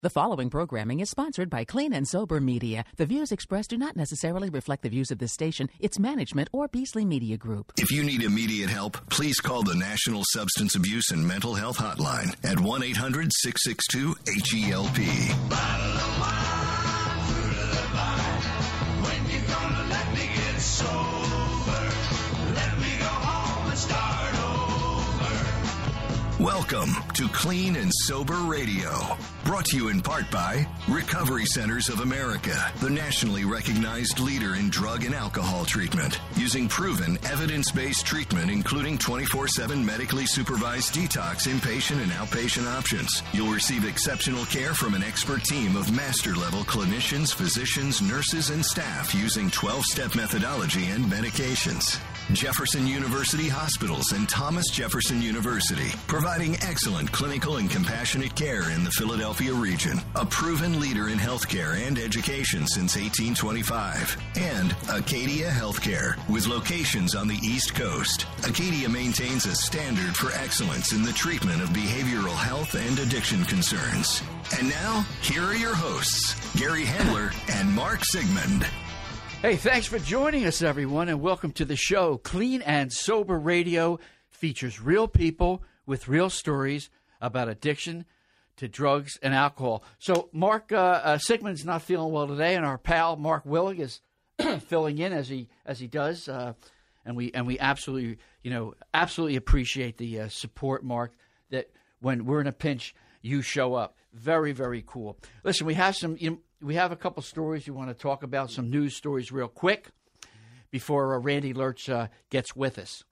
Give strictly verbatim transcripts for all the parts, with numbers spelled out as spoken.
The following programming is sponsored by Clean and Sober Media. The views expressed do not necessarily reflect the views of this station, its management, or Beasley Media Group. If you need immediate help, please call the National Substance Abuse and Mental Health Hotline at one eight hundred six six two H E L P. Bottle of wine, fruit of the vine. When you gonna let me get sober? Let me go home and start over. Welcome to Clean and Sober Radio. Brought to you in part by Recovery Centers of America, the nationally recognized leader in drug and alcohol treatment. Using proven, evidence-based treatment, including twenty-four seven medically supervised detox, inpatient, and outpatient options. You'll receive exceptional care from an expert team of master-level clinicians, physicians, nurses, and staff using twelve-step methodology and medications. Jefferson University Hospitals and Thomas Jefferson University, providing excellent clinical and compassionate care in the Philadelphia region. A proven leader in healthcare and education since eighteen twenty-five. And Acadia Healthcare, with locations on the East Coast. Acadia maintains a standard for excellence in the treatment of behavioral health and addiction concerns. And now, here are your hosts, Gary Handler and Mark Sigmund. Hey, thanks for joining us, everyone, and welcome to the show. Clean and Sober Radio features real people with real stories about addiction to drugs and alcohol. So Mark uh, uh, Sigmund's not feeling well today, and our pal Mark Willig is filling in as he as he does, uh, and we and we absolutely you know absolutely appreciate the uh, support, Mark. That when we're in a pinch, you show up. Very very cool. Listen, we have some. You know, We have a couple stories you want to talk about, some news stories real quick before uh, Randy Lurch uh, gets with us.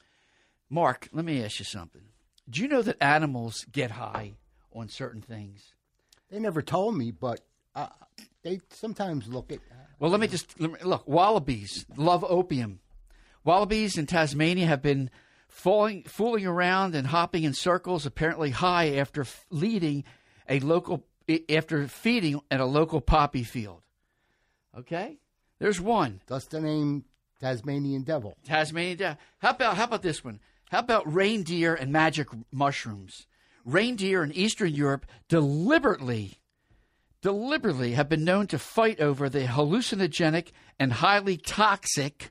Mark, let me ask you something. Do you know that animals get high on certain things? They never told me, but uh, they sometimes look at... Uh, well, let me just... Let me, look, wallabies love opium. Wallabies in Tasmania have been falling, fooling around and hopping in circles, apparently high after f- leading a local... after feeding at a local poppy field. Okay? There's one. That's the name Tasmanian Devil. Tasmanian Devil. How about, how about this one? How about reindeer and magic mushrooms? Reindeer in Eastern Europe deliberately, deliberately have been known to fight over the hallucinogenic and highly toxic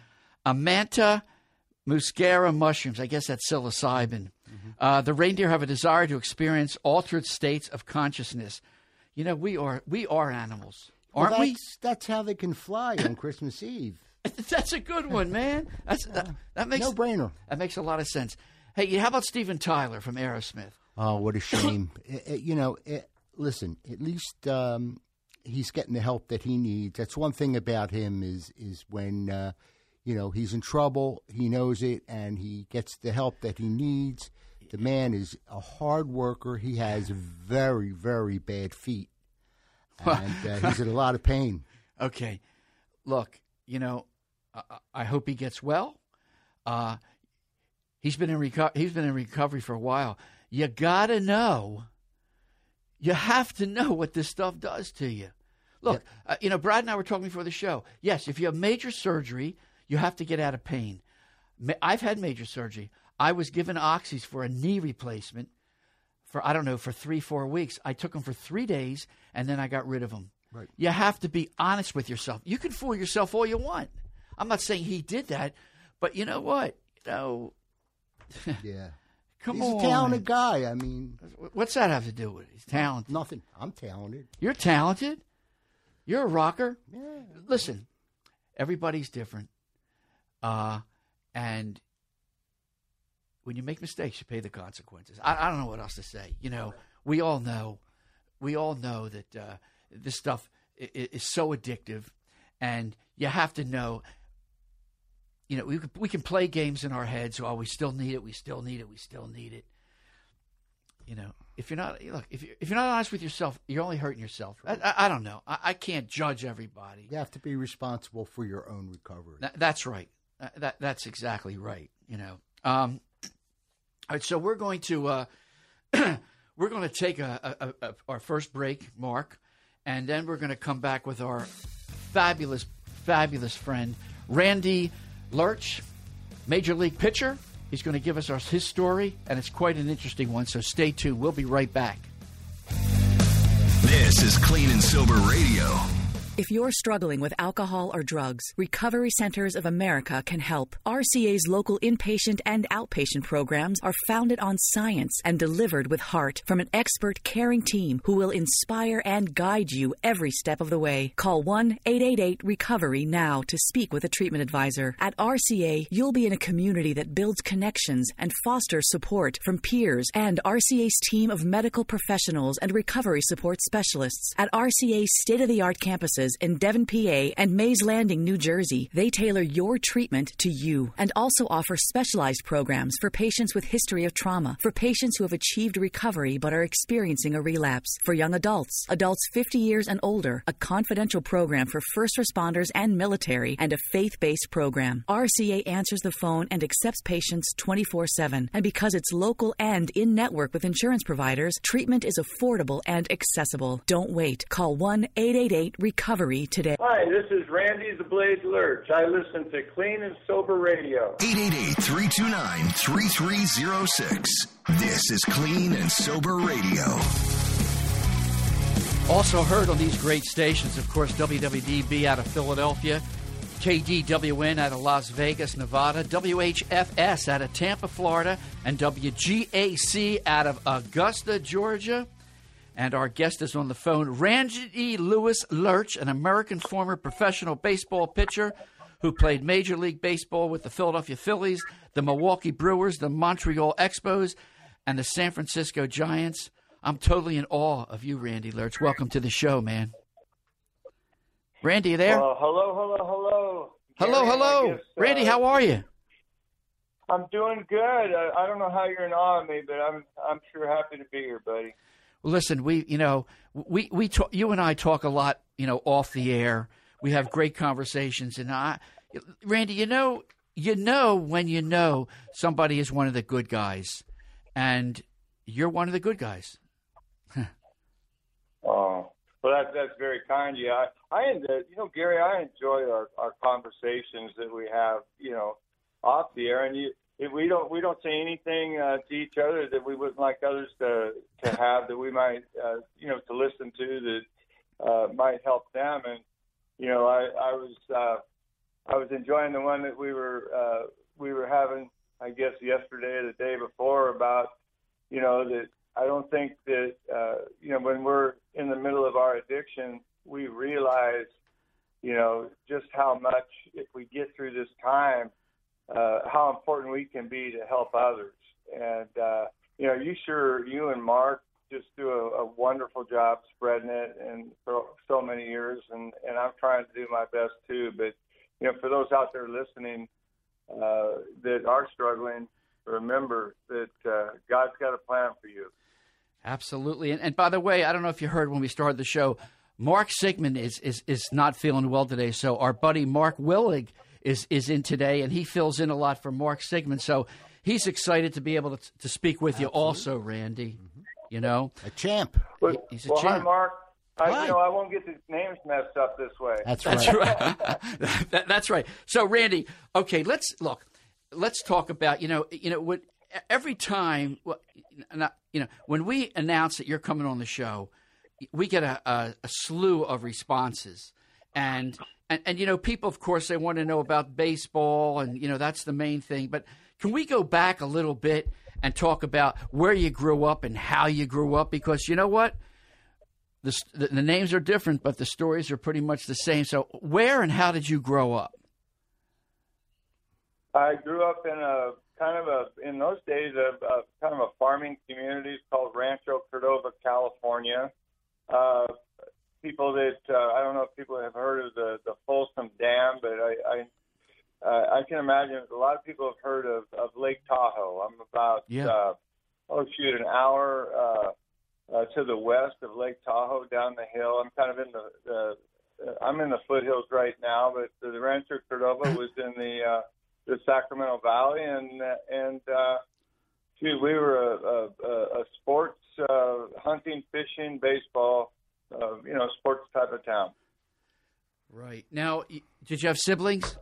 Amanta muscaria mushrooms. I guess that's psilocybin. Mm-hmm. Uh, the reindeer have a desire to experience altered states of consciousness. You know, we are we are animals, aren't well, that's, we? That's how they can fly on Christmas Eve. That's a good one, man. That's that, that makes no brainer. That makes a lot of sense. Hey, how about Steven Tyler from Aerosmith? Oh, what a shame! it, it, you know, it, listen. At least um, he's getting the help that he needs. That's one thing about him is is when. Uh, You know, he's in trouble, he knows it, and he gets the help that he needs. The man is a hard worker. He has very, very bad feet, and uh, he's in a lot of pain. Okay. Look, you know, I, I hope he gets well. Uh, he's been in reco- he's been in recovery for a while. You got to know, you have to know what this stuff does to you. Look, yeah. uh, you know, Brad and I were talking before the show. Yes, if you have major surgery, you have to get out of pain. I've had major surgery. I was given oxys for a knee replacement for, I don't know, for three, four weeks. I took them for three days, and then I got rid of them. Right. You have to be honest with yourself. You can fool yourself all you want. I'm not saying he did that, but you know what? You know, yeah. Come He's on. He's a talented guy. I mean. What's that have to do with it? He's talented. Nothing. I'm talented. You're talented? You're a rocker? Yeah. Listen, everybody's different. Uh, and when you make mistakes, you pay the consequences. I, I don't know what else to say. You know, we all know, we all know that uh, this stuff is, is so addictive, and you have to know. You know, we we can play games in our heads. Oh, we still need it. We still need it. We still need it. You know, if you're not look, if you if you're not honest with yourself, you're only hurting yourself. I, I, I don't know. I, I can't judge everybody. You have to be responsible for your own recovery. That, that's right. That that's exactly right. You know. Um, all right. So we're going to uh, we're going to take a, a, a, our first break, Mark, and then we're going to come back with our fabulous, fabulous friend Randy Lurch, Major League pitcher. He's going to give us our, his story, and it's quite an interesting one. So stay tuned. We'll be right back. This is Clean and Sober Radio. If you're struggling with alcohol or drugs, Recovery Centers of America can help. R C A's local inpatient and outpatient programs are founded on science and delivered with heart from an expert, caring team who will inspire and guide you every step of the way. Call one eight eight eight recovery now to speak with a treatment advisor. At R C A, you'll be in a community that builds connections and fosters support from peers and R C A's team of medical professionals and recovery support specialists. At R C A's state-of-the-art campuses in Devon, P A and Mays Landing, New Jersey, they tailor your treatment to you and also offer specialized programs for patients with history of trauma, for patients who have achieved recovery but are experiencing a relapse, for young adults, adults fifty years and older, a confidential program for first responders and military, and a faith-based program. R C A answers the phone and accepts patients twenty-four seven. And because it's local and in-network with insurance providers, treatment is affordable and accessible. Don't wait. Call one eight eight eight recovery today. Hi, this is Randy the Blaze Lurch. I listen to Clean and Sober Radio. eight eight eight, three two nine, three three zero six. This is Clean and Sober Radio. Also heard on these great stations, of course, W W D B out of Philadelphia, K D W N out of Las Vegas, Nevada, W H F S out of Tampa, Florida, and W G A C out of Augusta, Georgia. And our guest is on the phone, Randy Lewis Lurch, an American former professional baseball pitcher who played Major League Baseball with the Philadelphia Phillies, the Milwaukee Brewers, the Montreal Expos, and the San Francisco Giants. I'm totally in awe of you, Randy Lurch. Welcome to the show, man. Randy, you there? Uh, hello, hello, hello. hello, Gary, hello. I guess, uh, Randy, how are you? I'm doing good. I, I don't know how you're in awe of me, but I'm I'm sure happy to be here, buddy. Well, listen, we, you know, we, we talk, you and I talk a lot, you know, off the air. We have great conversations. And I, Randy, you know, you know, when you know somebody is one of the good guys, and you're one of the good guys. Oh, well, that, that's very kind of you. I, I, you know, Gary, I enjoy our, our conversations that we have, you know, off the air, and you, if we don't we don't say anything uh, to each other that we wouldn't like others to to have, that we might uh, you know to listen to, that uh, might help them. And you know, I I was uh, I was enjoying the one that we were uh, we were having, I guess, yesterday or the day before, about you know that I don't think that uh, you know when we're in the middle of our addiction, we realize you know just how much, if we get through this time, Uh, how important we can be to help others. And, uh, you know, you sure, you and Mark just do a, a wonderful job spreading it and for so many years, and, and I'm trying to do my best too. But, you know, for those out there listening uh, that are struggling, remember that uh, God's got a plan for you. Absolutely. And, and by the way, I don't know if you heard when we started the show, Mark Sigmund is, is, is not feeling well today. So our buddy Mark Willig is is in today, and he fills in a lot for Mark Sigmund. So he's excited to be able to, to speak with Absolutely. you also, Randy. Mm-hmm. You know? A champ. Well, He- he's a well, champ. hi, Mark. I, Hi. you know, I won't get the names messed up this way. That's, That's right. right. That- that's right. So, Randy, okay, let's look. Let's talk about, you know, you know, what every time, well, not, you know, when we announce that you're coming on the show, we get a, a, a slew of responses. And, and, and, you know, people, of course, they want to know about baseball, and, you know, that's the main thing. But can we go back a little bit and talk about where you grew up and how you grew up? Because you know what? The, the, the names are different, but the stories are pretty much the same. So where and how did you grow up? I grew up in a kind of a, in those days, a, a kind of a farming community called Rancho Cordova, California. Uh, people that, uh, I don't know if people have heard of the, the Folsom Dam, but I, I, uh, I can imagine a lot of people have heard of, of Lake Tahoe. I'm about, Yeah. uh, oh shoot, an hour uh, uh, to the west of Lake Tahoe down the hill. I'm kind of in the, the uh, I'm in the foothills right now, but the Rancho Cordova was in the, uh, the Sacramento Valley, and and uh, shoot, we were a, a, a sports, uh, hunting, fishing, baseball, uh, you know, sports type of town. Right. Now, y- did you have siblings?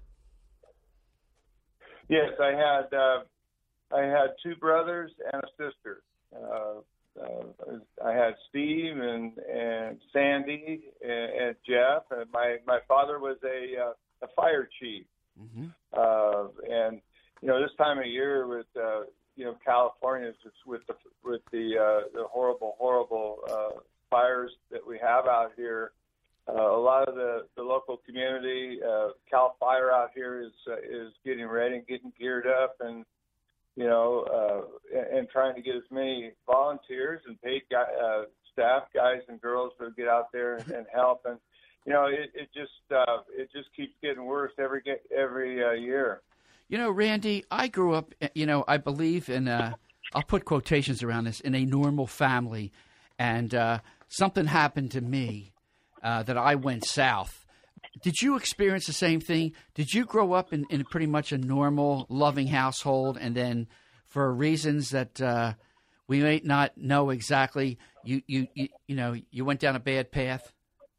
Yes, I had uh, I had two brothers and a sister. Uh, uh, I had Steve and and Sandy and, and Jeff. And my my father was a uh, a fire chief, mm-hmm. uh, and you know this time of year with uh, you know California just with the with the uh, the horrible horrible uh, fires that we have out here. Uh, a lot of the, the local community, uh, Cal Fire out here is uh, is getting ready and getting geared up, and you know, uh, and, and trying to get as many volunteers and paid guy, uh, staff, guys and girls, to get out there and, and help. And you know, it, it just uh, it just keeps getting worse every every uh, year. You know, Randy, I grew up. You know, I believe in. Uh, I'll put quotations around this, in a normal family, and uh, something happened to me. Uh, that I went south. Did you experience the same thing? Did you grow up in, in pretty much a normal, loving household, and then for reasons that uh, we may not know exactly, you, you, you, you know, you went down a bad path?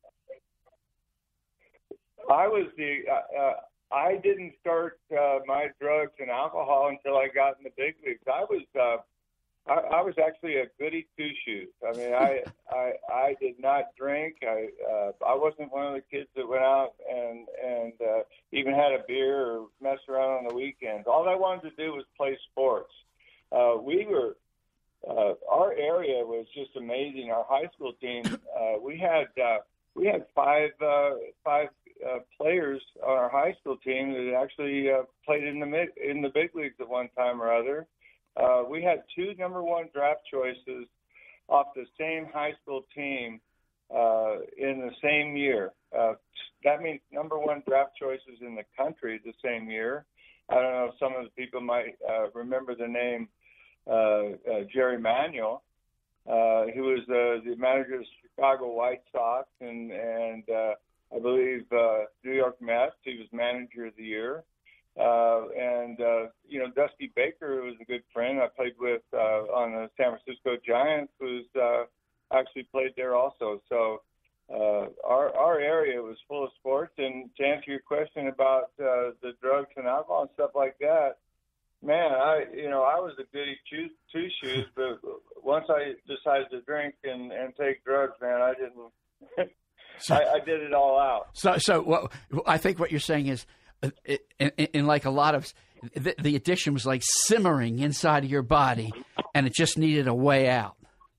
I was the, uh, uh, I didn't start uh, my drugs and alcohol until I got in the big leagues. I was, uh, I, I was actually a goody two shoes. I mean, I, I I did not drink. I uh, I wasn't one of the kids that went out and and uh, even had a beer or messed around on the weekends. All I wanted to do was play sports. Uh, we were uh, our area was just amazing. Our high school team. Uh, we had uh, we had five uh, five uh, players on our high school team that actually uh, played in the mid, in the big leagues at one time or other. Uh, we had two number one draft choices off the same high school team uh, in the same year. Uh, that means number one draft choices in the country the same year. I don't know if some of the people might uh, remember the name uh, uh, Jerry Manuel. Uh, he was uh, the manager of the Chicago White Sox and, and uh, I believe uh, New York Mets. He was manager of the year. Uh, and, uh, you know, Dusty Baker, who was a good friend I played with uh, on the San Francisco Giants, was uh, actually played there also. So uh, our our area was full of sports. And to answer your question about uh, the drugs and alcohol and stuff like that, man, I you know, I was a goody two shoes, but once I decided to drink and, and take drugs, man, I didn't. so, I, I did it all out. So, so what I think what you're saying is, In, in, in like a lot of the, the addiction was like simmering inside of your body, and it just needed a way out.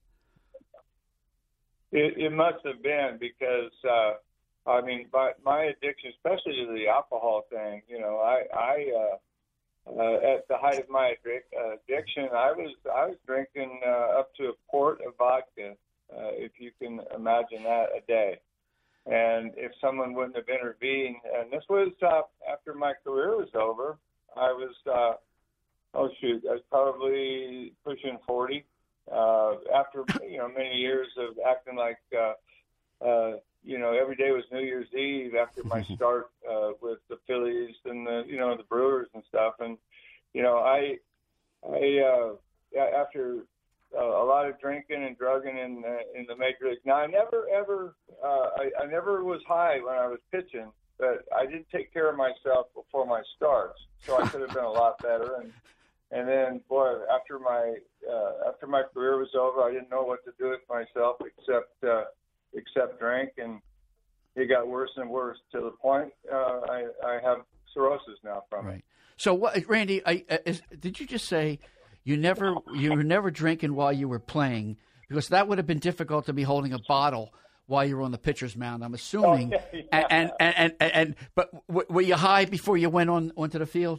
It, it must have been because uh, I mean, my, my addiction, especially to the alcohol thing. You know, I, I uh, uh, at the height of my addiction, I was I was drinking uh, up to a quart of vodka, uh, if you can imagine that, a day. And if someone wouldn't have intervened, and this was uh, after my career was over, I was, uh, oh shoot, I was probably pushing forty. Uh, after, you know, many years of acting like, uh, uh, you know, every day was New Year's Eve after my start uh, with the Phillies and the, you know, the Brewers and stuff. And, you know, I, I, uh, after Uh, a lot of drinking and drugging in uh, in the major leagues. Now, I never ever uh, I, I never was high when I was pitching, but I didn't take care of myself before my starts, so I could have been a lot better. And and then, boy, after my uh, after my career was over, I didn't know what to do with myself except uh, except drink, and it got worse and worse to the point uh, I I have cirrhosis now from right. it. So, what, Randy? I, is, did you just say? You never, you were never drinking while you were playing, because that would have been difficult to be holding a bottle while you were on the pitcher's mound. I'm assuming. Oh, yeah, yeah. And, and, and and and but were you high before you went on onto the field?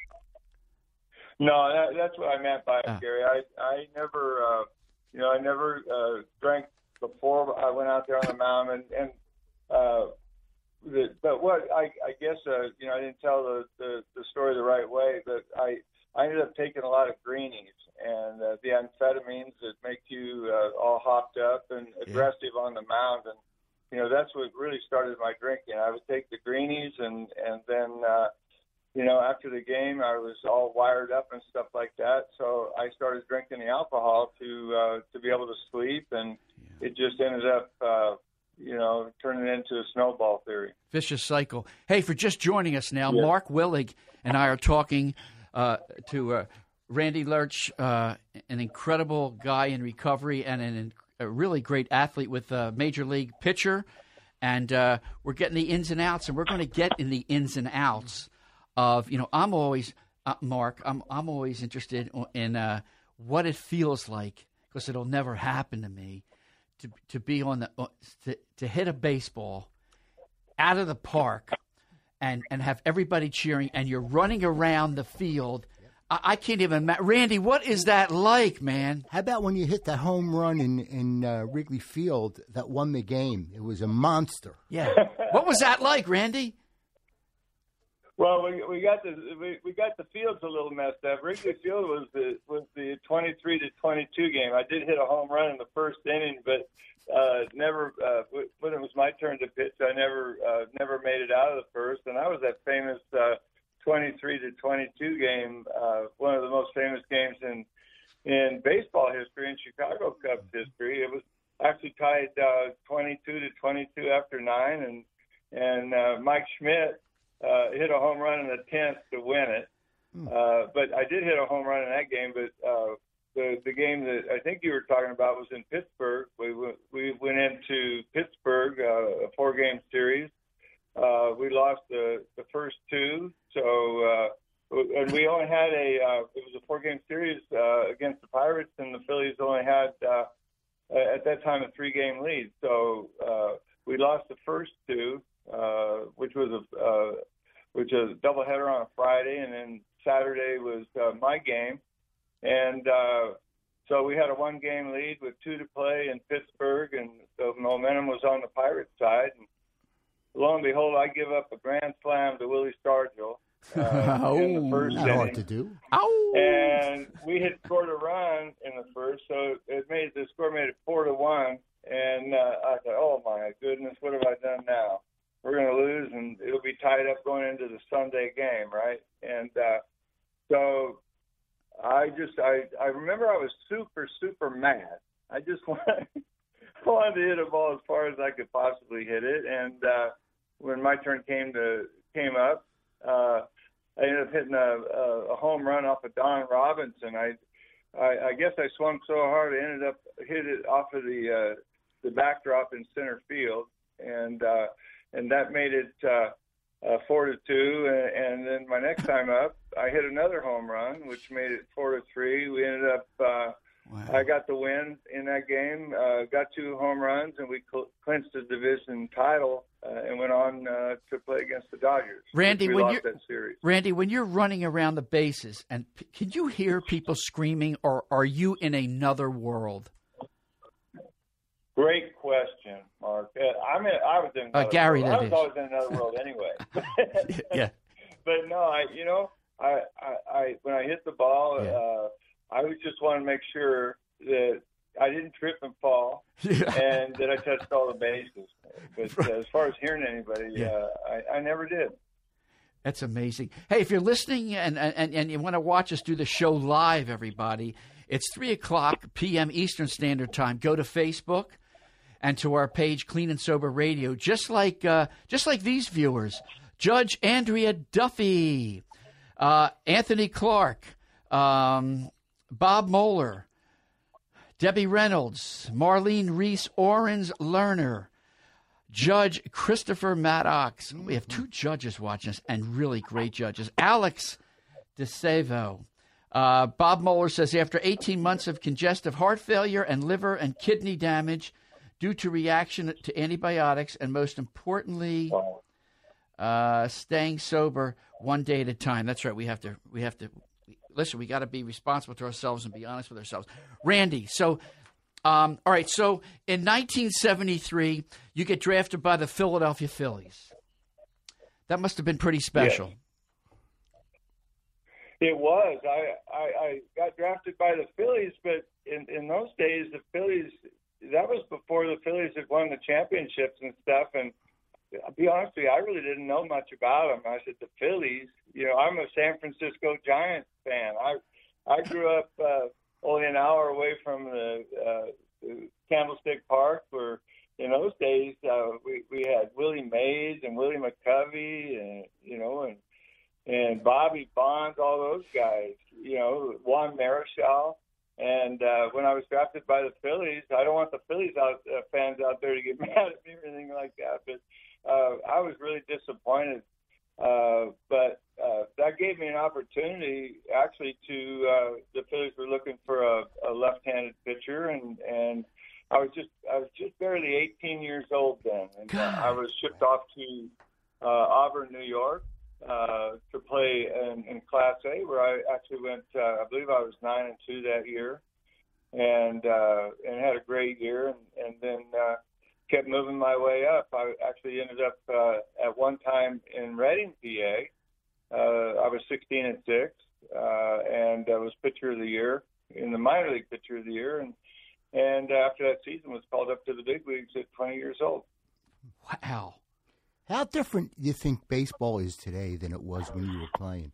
No, that, that's what I meant by it, ah. Gary. I I never, uh, you know, I never uh, drank before I went out there on the mound, and and uh, the, but what I I guess uh, you know I didn't tell the, the the story the right way, but I. I ended up taking a lot of greenies and uh, the amphetamines that make you uh, all hopped up and aggressive yeah. on the mound. And, you know, that's what really started my drinking. I would take the greenies and, and then, uh, you know, after the game, I was all wired up and stuff like that. So I started drinking the alcohol to uh, to be able to sleep. And yeah. it just ended up, uh, you know, turning into a snowball theory. Vicious cycle. Hey, for just joining us now, yeah. Mark Willig and I are talking Uh, to uh, Randy Lerch, uh, an incredible guy in recovery and an, a really great athlete with a major league pitcher. And uh, we're getting the ins and outs, and we're going to get in the ins and outs of, you know, I'm always, uh, Mark, I'm I'm always interested in uh, what it feels like, because it'll never happen to me, to to be on the, uh, to, to hit a baseball out of the park and, and have everybody cheering, and you're running around the field. I, I can't even imagine. Randy, what is that like, man? How about when you hit that home run in, in uh, Wrigley Field that won the game? It was a monster. Yeah. What was that like, Randy? Well, we we got the we, we got the fields a little messed up. Wrigley Field was the was the twenty-three to twenty-two game. I did hit a home run in the first inning, but uh, never uh, when it was my turn to pitch, I never uh, never made it out of the first. And that was that famous uh, twenty-three to twenty-two game, uh, one of the most famous games in in baseball history, in Chicago Cubs history. It was actually tied uh, twenty-two to twenty-two after nine, and and uh, Mike Schmidt Uh, hit a home run in the tenth to win it. Uh, but I did hit a home run in that game. But uh, the the game that I think you were talking about was in Pittsburgh. We went, we went into Pittsburgh, uh, a four-game series. Uh, we lost the, the first two. So uh, and we only had a uh, it was a four-game series uh, against the Pirates, and the Phillies only had uh, at that time a three-game lead. So uh, we lost the first two. Uh, which was a uh, which was a doubleheader on a Friday, and then Saturday was uh, my game, and uh, so we had a one-game lead with two to play in Pittsburgh, and the momentum was on the Pirates' side. And lo and behold, I give up a grand slam to Willie Stargell uh, oh, in the first not inning, hard to do. and we had scored a run in the first, so it made the score made it four to one, and uh, I thought, oh my goodness, what have I done now? We're going to lose, and it'll be tied up going into the Sunday game, right? And uh, so I just, I, I remember I was super, super mad. I just wanted, wanted to hit a ball as far as I could possibly hit it. And uh, when my turn came to came up, uh, I ended up hitting a, a, a home run off of Don Robinson. I, I, I guess I swung so hard, I ended up hit it off of the uh, the backdrop in center field, and uh, and that made it uh, uh, four to two. And, and then my next time up, I hit another home run, which made it four to three. We ended up. Uh, wow. I got the win in that game. Uh, got two home runs, and we cl- clinched the division title, uh, and went on uh, to play against the Dodgers. Randy, we when lost you're that series. Randy, when you're running around the bases, and p- can you hear people screaming, or are you in another world? Great question, Mark. Uh, I'm in, I was in another uh, Gary, world. that I was is. always in another world anyway. Yeah. But no, I you know, I, I, I when I hit the ball, Yeah. uh, I was just want to make sure that I didn't trip and fall, Yeah. and that I touched all the bases. But uh, as far as hearing anybody, Yeah. uh, I, I never did. That's amazing. Hey, if you're listening and, and, and you want to watch us do the show live, everybody, it's three o'clock p.m. Eastern Standard Time. Go to Facebook and to our page, Clean and Sober Radio, just like uh, just like these viewers. Judge Andrea Duffy, uh, Anthony Clark, um, Bob Moeller, Debbie Reynolds, Marlene Reese, Orens Lerner, Judge Christopher Maddox. We have two judges watching us, and really great judges. Alex DeSavo. Uh, Bob Moeller says, after eighteen months of congestive heart failure and liver and kidney damage due to reaction to antibiotics, and most importantly, uh, staying sober one day at a time. That's right. We have to, we have to, listen, we got to be responsible to ourselves and be honest with ourselves. Randy, so, um, all right, so in nineteen seventy-three, you get drafted by the Philadelphia Phillies. That must have been pretty special. Yes. It was. I, I, I got drafted by the Phillies, but in, in those days, the Phillies, that was before the Phillies had won the championships and stuff. And I'll be honest with you, I really didn't know much about them. I said, the Phillies, you know, I'm a San Francisco Giants fan. I I grew up uh, only an hour away from the, uh, the Candlestick Park, where in those days uh, we, we had Willie Mays and Willie McCovey, and, you know, and and Bobby Bonds, all those guys, you know, Juan Marichal. And uh, when I was drafted by the Phillies, I don't want the Phillies out, uh, fans out there to get mad at me or anything like that, but uh, I was really disappointed. Uh, but uh, that gave me an opportunity, actually, to uh, the Phillies were looking for a, a left-handed pitcher, and, and I was just I was just barely eighteen years old then, and uh, I was shipped off to uh, Auburn, New York, uh, to play in, in Class A, where I actually went. Uh, I believe I was nine and two that year, and uh, and had a great year, and, and then uh, kept moving my way up. I actually ended up uh, at one time in Reading, P A. Uh, I was sixteen and six, uh, and I was pitcher of the year in the minor league pitcher of the year, and and after that season was called up to the big leagues at twenty years old. Wow. How different do you think baseball is today than it was when you were playing?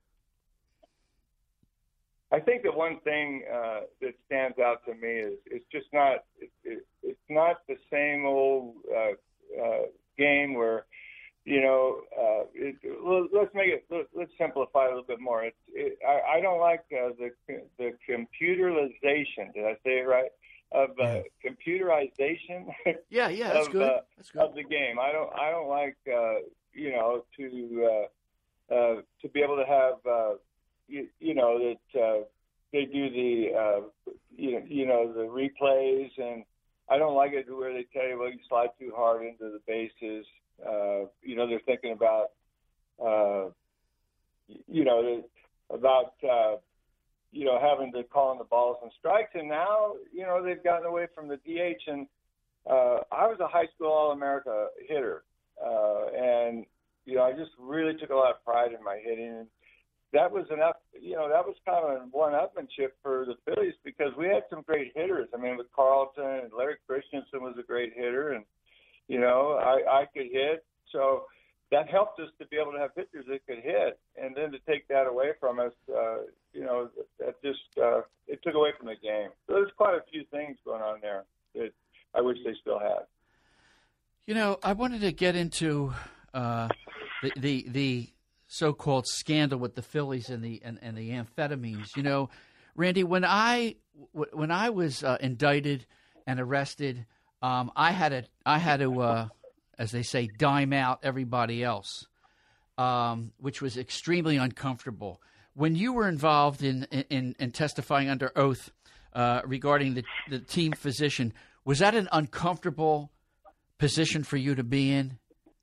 I think the one thing uh, that stands out to me is it's just not it, it, it's not the same old uh, uh, game where, you know, uh, it, let's make it let's, let's simplify it a little bit more. It, it, I, I don't like uh, the the computerization. Did I say it right? Of uh, Yeah. computerization. Yeah, yeah, that's of, good. Uh, That's good. of the game. I don't I don't like uh, you know to uh, uh, to be able to have uh, you, you know that uh, they do the uh, you know you know the replays, and I don't like it where they tell you, well, you slide too hard into the bases. Uh, you know they're thinking about uh, you know about uh, you know having to call in the balls and strikes, and now you know they've gotten away from the D H. And Uh, I was a high school All-America hitter, uh, and you know I just really took a lot of pride in my hitting. And that was an up, you know, that was kind of a one-upmanship for the Phillies because we had some great hitters. I mean, with Carlton and Larry Christensen was a great hitter, and you know I, I could hit, so that helped us to be able to have pitchers that could hit. And then to take that away from us, uh, you know, that just uh, it took away from the game. So there's quite a few things going on there that I wish they still had. You know, I wanted to get into uh, the, the the so-called scandal with the Phillies and the and, and the amphetamines. You know, Randy, when I when I was uh, indicted and arrested, um, I had to I had to, uh, as they say, dime out everybody else, um, which was extremely uncomfortable. When you were involved in in, in testifying under oath uh, regarding the the team physician, was that an uncomfortable position for you to be in?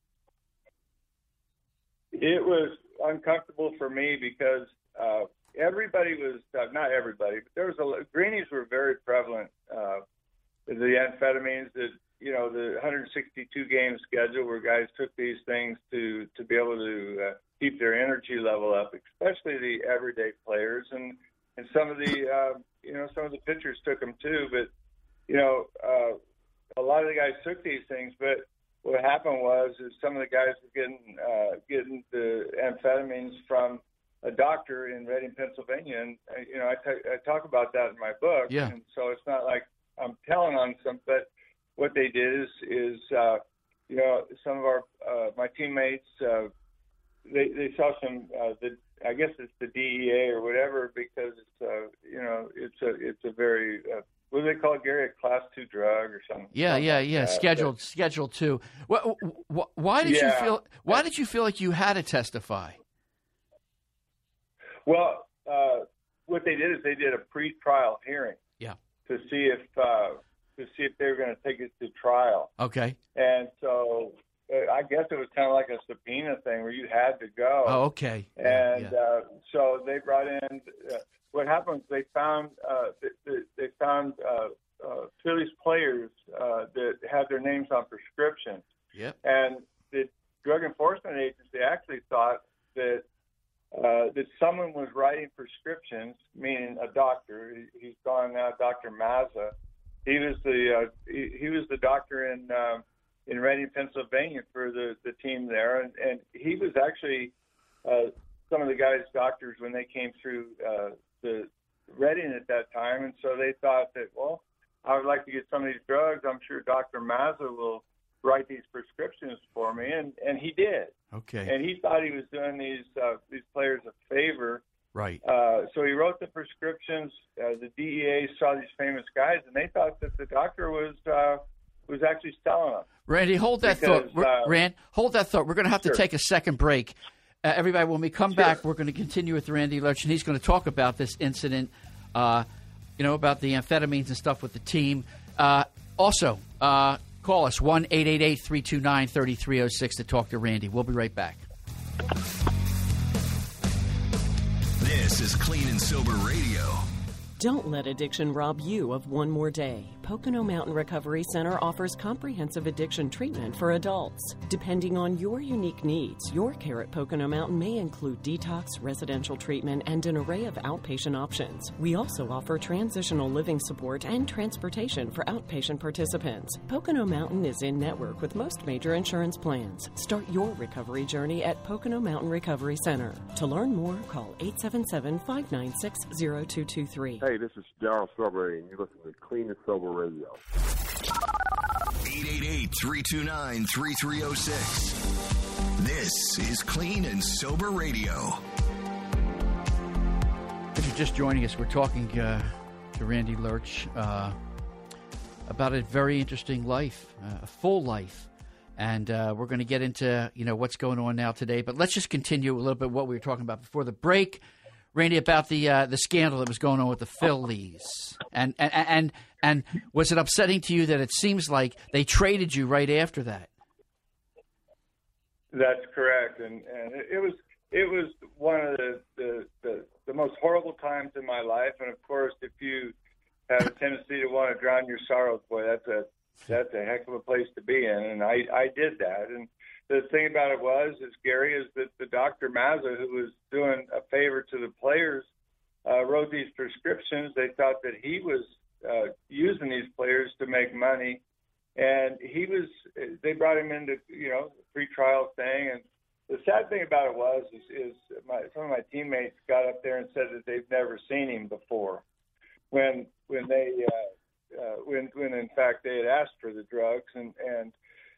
It was uncomfortable for me because uh, everybody was uh, not everybody, but there was a greenies were very prevalent. Uh, the amphetamines that you know the one hundred sixty-two game schedule where guys took these things to to be able to uh, keep their energy level up, especially the everyday players, and and some of the uh, you know some of the pitchers took them too, but. You know, uh, a lot of the guys took these things, but what happened was is some of the guys were getting uh, getting the amphetamines from a doctor in Reading, Pennsylvania, and uh, you know I, t- I talk about that in my book. Yeah. And so it's not like I'm telling on some, but what they did is is uh, you know some of our uh, my teammates uh, they they saw some uh, the I guess it's the D E A or whatever because it's uh, you know it's a it's a very uh, what do they call it, Gary? A class two drug or something? Yeah, something yeah, like yeah. that. Scheduled, scheduled two. Why, why did Yeah. you feel? Why did you feel like you had to testify? Well, uh, what they did is they did a pre-trial hearing. Yeah. To see if uh, to see if they were going to take it to trial, Okay. and so uh, I guess it was kind of like a subpoena thing where you had to go. Oh, okay. Yeah, And yeah. uh, so they brought in. Uh, what happened? Was they found uh, they, they found uh, uh, Phillies players uh, that had their names on prescriptions, Yep. and the Drug Enforcement Agency actually thought that uh, that someone was writing prescriptions, meaning a doctor. He, he's gone now, Doctor Mazza. He was the uh, he, he was the doctor in uh, in Reading, Pennsylvania for the, the team there, and, and he was actually uh, some of the guys' doctors when they came through uh, the Reading at that time, and so they thought that, well, I would like to get some of these drugs. I'm sure Doctor Mazza will write these prescriptions for me, and, and he did. Okay. And he thought he was doing these uh, these players a favor. Right. Uh, so he wrote the prescriptions. Uh, the D E A saw these famous guys, and they thought that the doctor was uh, was actually selling them. Randy, hold that Because, thought. uh, Rand, hold that thought. We're going to have sure. to take a second break. Uh, everybody, when we come Sure. back, we're going to continue with Randy Lerch, and he's going to talk about this incident, uh, you know, about the amphetamines and stuff with the team. Uh, also, uh, call us, one eight eight eight, three two nine, three three zero six to talk to Randy. We'll be right back. This is Clean and Sober Radio. Don't let addiction rob you of one more day. Pocono Mountain Recovery Center offers comprehensive addiction treatment for adults. Depending on your unique needs, your care at Pocono Mountain may include detox, residential treatment, and an array of outpatient options. We also offer transitional living support and transportation for outpatient participants. Pocono Mountain is in network with most major insurance plans. Start your recovery journey at Pocono Mountain Recovery Center. To learn more, call eight seven seven, five nine six, zero two two three. Hey, this is Darryl Strawberry, and you're listening to Clean and Sober Radio. eight eight eight, three two nine, three three zero six. This is Clean and Sober Radio. If you're just joining us, we're talking uh, to Randy Lerch uh, about a very interesting life, uh, a full life. And uh, we're going to get into, you know, what's going on now today. But let's just continue a little bit what we were talking about before the break. Randy, about the uh, the scandal that was going on with the Phillies, and, and and and was it upsetting to you that it seems like they traded you right after that? That's correct, and and it was it was one of the the, the the most horrible times in my life. And of course, if you have a tendency to want to drown your sorrows, boy, that's a that's a heck of a place to be in. And I I did that. And the thing about it was, is Gary, is that the Doctor Mazza, who was doing a favor to the players, uh, wrote these prescriptions. They thought that he was uh, using these players to make money, and he was. They brought him into, you know, the free trial thing. And the sad thing about it was, is, is my, some of my teammates got up there and said that they've never seen him before, when when they uh, uh, when when in fact they had asked for the drugs. And and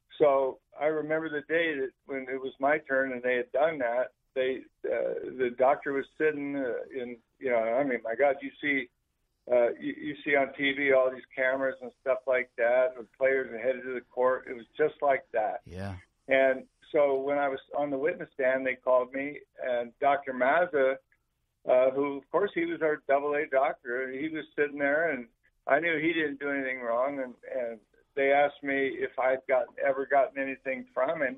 so I remember the day that when it was my turn and they had done that, they uh, the doctor was sitting uh, in, you know, I mean, my God, you see uh, you, you see on T V all these cameras and stuff like that, with players headed to the court. It was just like that. Yeah. And so when I was on the witness stand, they called me, and Doctor Mazza, uh, who, of course, he was our double A doctor, he was sitting there, and I knew he didn't do anything wrong, and, and they asked me if I'd gotten, ever gotten anything from him,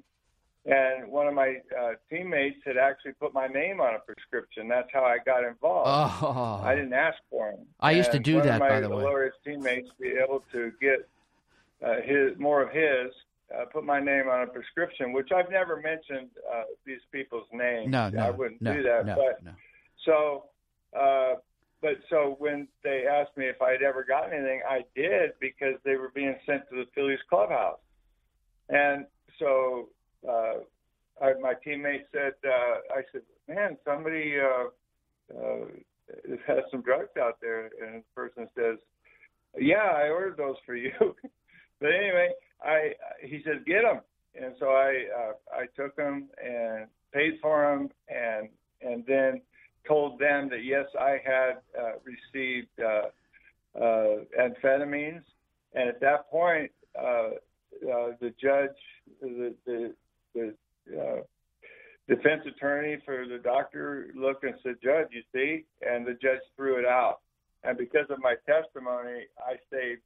and one of my uh, teammates had actually put my name on a prescription. That's how I got involved. Oh. I didn't ask for him. I used to And do one that, of my by the way. Laureus teammates be able to get uh, his more of his, uh, put my name on a prescription, which I've never mentioned uh, these people's names. No, no, I wouldn't no, do that. no, but no. so, uh, but so when they asked me if I'd ever gotten anything, I did, because they were being sent to the Phillies clubhouse. And so uh, I, my teammate said, uh, I said, man, somebody uh, uh, has some drugs out there. And the person says, yeah, I ordered those for you. But anyway, I he said, get them. And so I uh, I took them and paid for them, and and then told them that, yes, I had uh, received uh, uh, amphetamines. And at that point, uh, uh, the judge, the, the, the uh, defense attorney for the doctor looked and said, Judge, you see? And the judge threw it out. And because of my testimony, I saved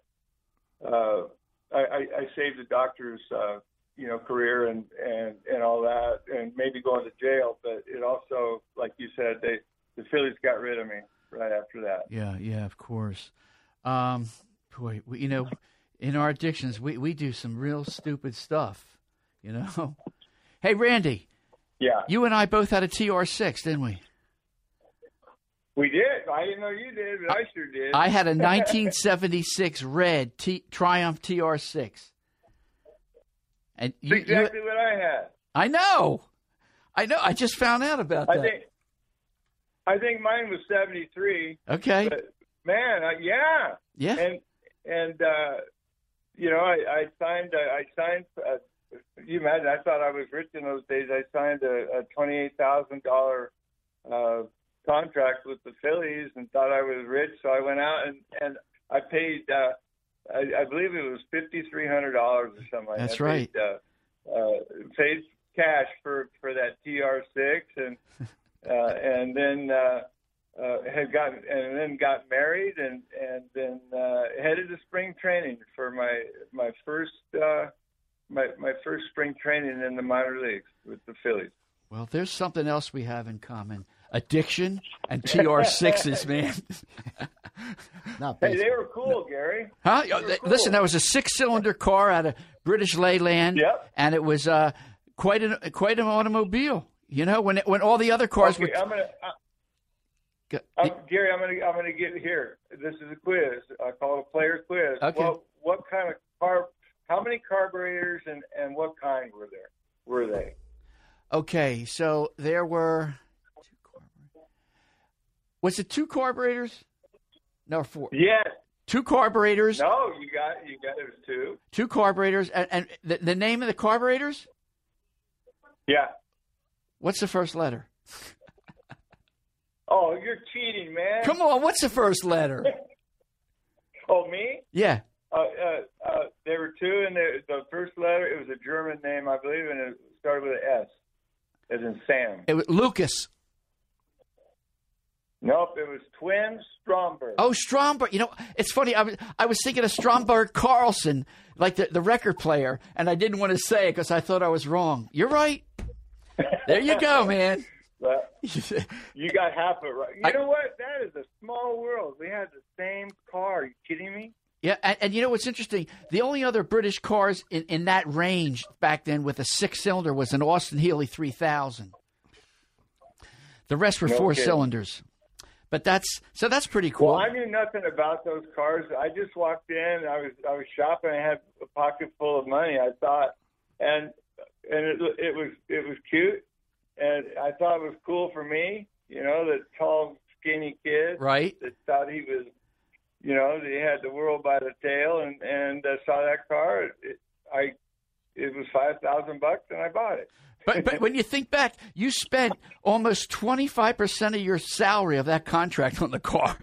uh, uh, I, I saved the doctor's uh, you know, career and, and, and all that, and maybe going to jail. But it also, like you said, they the Phillies got rid of me right after that. Yeah, yeah, of course. Um, boy, we, you know, in our addictions, we, we do some real stupid stuff, you know. Hey, Randy. Yeah. You and I both had a T R six, didn't we? We did. I didn't know you did, but I sure did. I had a nineteen seventy-six red T- Triumph T R six. And you, That's exactly you, what I had. I know. I know. I just found out about I that. think I think mine was seventy-three. Okay. But man, I, yeah. Yeah. And and uh, you know, I, I signed. Uh, I signed. Uh, you imagine, I thought I was rich in those days. I signed a, a twenty-eight thousand dollars uh, contract with the Phillies and thought I was rich. So I went out and, and I paid, uh, I, I believe it was five thousand three hundred dollars or something like that. That's right. Paid, uh, uh, paid cash for, for that T R six and uh, and then uh, uh, had got and then got married and and then uh, headed to spring training for my my first uh, my my first spring training in the minor leagues with the Phillies. Well, there's something else we have in common: addiction and T R sixes, man. Not Hey, baseball. they were cool, Gary. Huh? They were cool. Listen, that was a six-cylinder car out of British Leyland, Yep. and it was uh, quite an quite an automobile. You know, when it, when all the other cars Okay, were. I'm gonna. Go- I'm, Gary, I'm gonna I'm gonna get here. This is a quiz. I call it a player quiz. Okay. What what kind of car? How many carburetors and, and what kind were there? Were they? Okay, so there were. Two carburetors. Was it two carburetors? No, four. Yes. Two carburetors. No, you got you got it was two. Two carburetors, and, and the, the name of the carburetors? Yeah. What's the first letter? Oh, you're cheating, man. Come on, what's the first letter? Oh, me? Yeah. Uh, uh, uh, there were two, and the, the first letter, it was a German name, I believe, and it started with an S, as in Sam. It was Lucas. Nope, it was Twin Stromberg. Oh, Stromberg. You know, it's funny. I was I was thinking of Stromberg Carlson, like the, the record player, and I didn't want to say it because I thought I was wrong. You're right. There you go, man. But you got half it right. You I- know what? That is a small world. We had the same car. Are you kidding me? Yeah, and, and you know what's interesting? The only other British cars in, in that range back then with a six-cylinder was an Austin Healey three thousand. The rest were No four kidding. cylinders. But that's so that's pretty cool. Well, I knew nothing about those cars. I just walked in. I was I was shopping. I had a pocket full of money. I thought, and and it, it was it was cute, and I thought it was cool for me. You know, the tall, skinny kid, Right. that thought he was, you know, that he had the world by the tail, and and uh, saw that car. It, I it was five thousand bucks, and I bought it. But but when you think back, you spent almost twenty-five percent of your salary of that contract on the car.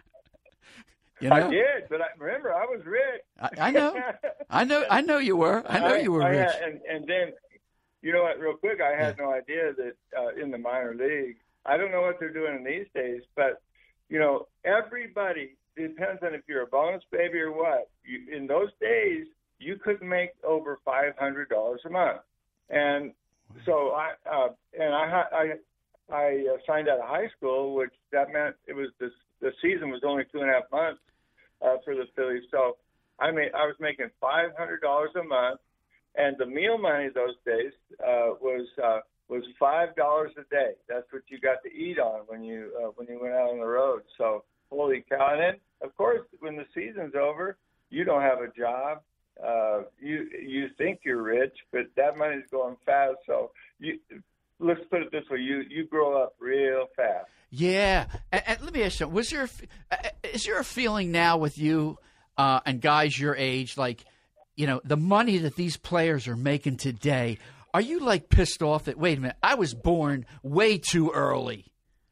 You know? I did, but I, remember I was rich. I, I know, I know, I know you were. I know you were I rich. Had, and, and then, you know what? Real quick, I had no idea that uh, in the minor league, I don't know what they're doing in these days, but you know, everybody depends on if you're a bonus baby or what. You, in those days, you couldn't make over five hundred dollars a month, and so I uh, and I I I uh, signed out of high school, which that meant it was the the season was only two and a half months uh, for the Phillies. So I made I was making five hundred dollars a month, and the meal money those days uh, was uh, was five dollars a day. That's what you got to eat on when you uh, when you went out on the road. So holy cow! And then of course when the season's over, you don't have a job. Uh, you you think you're rich, but that money's going fast. So you let's put it this way: you you grow up real fast. Yeah, and, and let me ask you: was there a, is there a feeling now with you uh, and guys your age, like you know the money that these players are making today? Are you like pissed off that wait a minute, I was born way too early?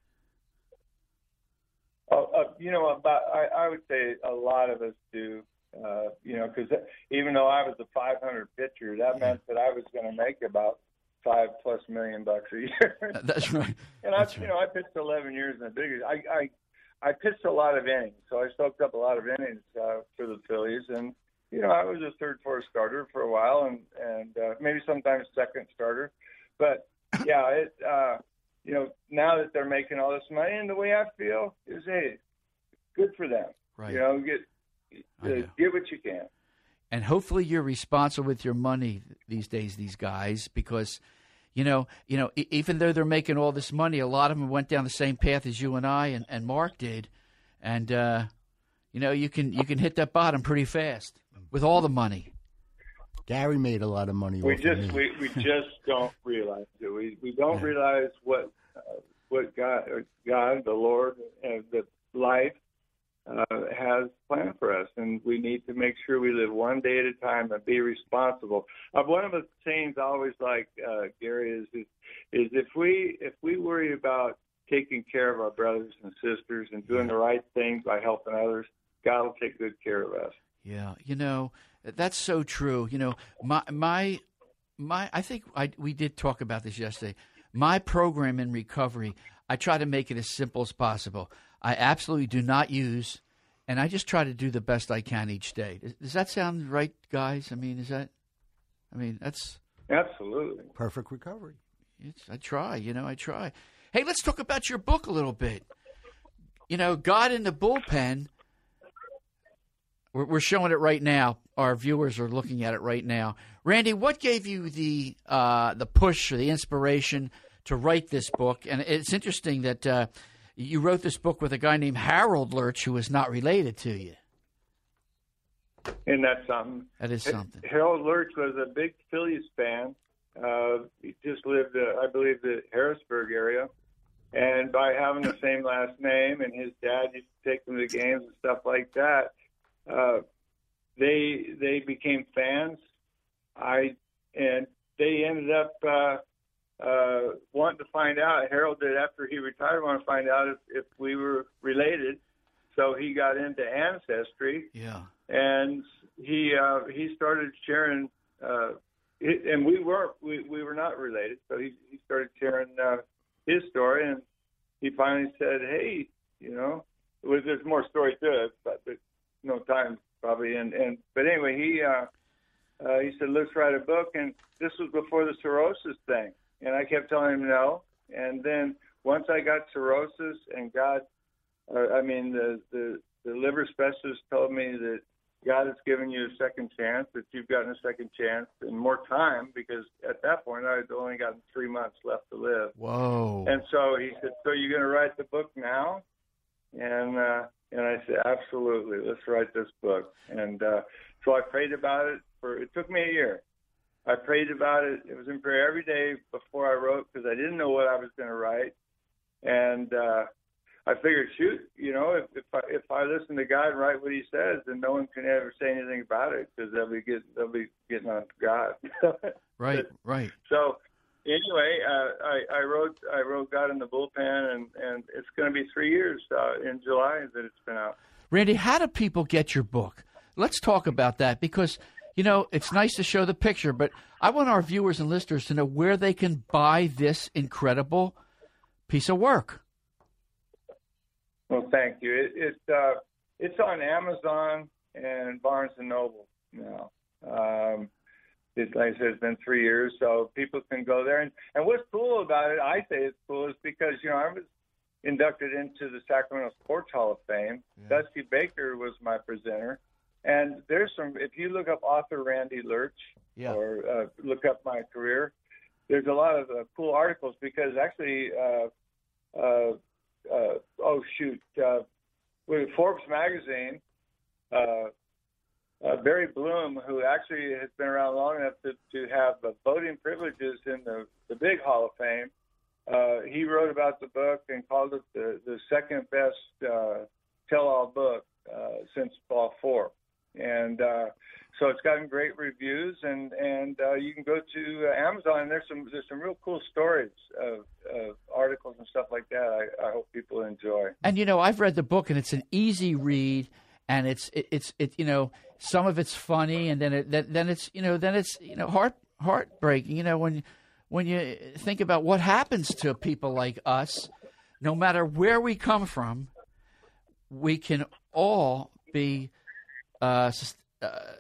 Uh, uh, you know, about I, I would say a lot of us do. Uh, you know, because even though I was a five hundred pitcher, that meant that I was going to make about five plus million bucks a year. That's right. And I, That's you right. know, I pitched eleven years in the big leagues. I, I, I pitched a lot of innings, so I soaked up a lot of innings uh, for the Phillies. And you know, I was a third, fourth starter for a while, and and uh, maybe sometimes second starter. But yeah, it. Uh, you know, now that they're making all this money, and the way I feel is, hey, good for them. Right. You know, get. I Uh, know. get what you can. And hopefully you're responsible with your money these days, these guys, because, you know, you know, e- even though they're making all this money, a lot of them went down the same path as you and I and, and Mark did, and uh, you know, you can you can hit that bottom pretty fast with all the money. Gary made a lot of money. We off just of me. we, we just don't realize it. We we don't Yeah. realize what uh, what God, God, the Lord, and the life uh, has planned for us, and we need to make sure we live one day at a time and be responsible. Uh, one of the things I always like, uh, Gary, is, is is if we if we worry about taking care of our brothers and sisters and doing the right thing by helping others, God will take good care of us. Yeah, you know, that's so true. You know, my my my. I think I we did talk about this yesterday. My program in recovery, I try to make it as simple as possible. I absolutely do not use, and I just try to do the best I can each day. Does, does that sound right, guys? I mean, is that? I mean, that's absolutely perfect recovery. It's, I try, you know, I try. Hey, let's talk about your book a little bit. You know, God in the Bullpen. We're, we're showing it right now. Our viewers are looking at it right now. Randy, what gave you the uh, the push or the inspiration to write this book? And it's interesting that uh, you wrote this book with a guy named Harold Lurch, who is not related to you. Isn't that something? That is something. Harold Lurch was a big Phillies fan. Uh, he just lived, uh, I believe, the Harrisburg area. And by having the same last name, and his dad used to take them to games and stuff like that, uh, they they became fans. I and they ended up uh, uh, wanting to find out. Harold did after he retired, want to find out if, if we were related. So he got into Ancestry. Yeah. And he uh, he started sharing, uh, it, and we were we, we were not related. So he, he started sharing uh, his story, and he finally said, "Hey, you know, it was, there's more story to it, but there's no time probably." And, and but anyway, he uh, uh, he said, "Let's write a book." And this was before the cirrhosis thing, and I kept telling him no. And then once I got cirrhosis, and God, uh, I mean the the the liver specialist told me that God has given you a second chance, that you've gotten a second chance and more time, because at that point I had only gotten three months left to live. Whoa. And so he said, "So you're going to write the book now?" And uh, and I said, "Absolutely, let's write this book." And uh, so I prayed about it for, it took me a year. I prayed about it. It was in prayer every day before I wrote, because I didn't know what I was going to write. And uh, I figured, shoot, you know, if if I, if I listen to God and write what He says, then no one can ever say anything about it, because they'll be getting they'll be getting on to God. Right, right. So anyway, uh, I, I wrote I wrote God in the Bullpen, and, and it's going to be three years uh, in July that it's been out. Randy, how do people get your book? Let's talk about that, because you know it's nice to show the picture, but I want our viewers and listeners to know where they can buy this incredible piece of work. Well, thank you. It, it uh, it's on Amazon and Barnes and Noble now. Um, it's, like I said, it's been three years, so people can go there. And, and what's cool about it, I say it's cool, is because, you know, I was inducted into the Sacramento Sports Hall of Fame. Yeah. Dusty Baker was my presenter. And there's some, if you look up author Randy Lurch, yeah. or uh, look up my career, there's a lot of uh, cool articles, because actually, uh, uh, Uh, oh shoot! Uh, with Forbes magazine, uh, uh, Barry Bloom, who actually has been around long enough to, to have uh, voting privileges in the, the big Hall of Fame, uh, he wrote about the book and called it the, the second best uh, tell-all book uh, since Ball Four. And uh, so it's gotten great reviews, and and uh, you can go to uh, Amazon, and there's some there's some real cool stories of, of articles and stuff like that. I, I hope people enjoy. And you know, I've read the book, and it's an easy read, and it's it, it's it you know some of it's funny, and then it then, then it's you know then it's you know heart heartbreaking. You know when when you think about what happens to people like us, no matter where we come from, we can all be. Uh, uh,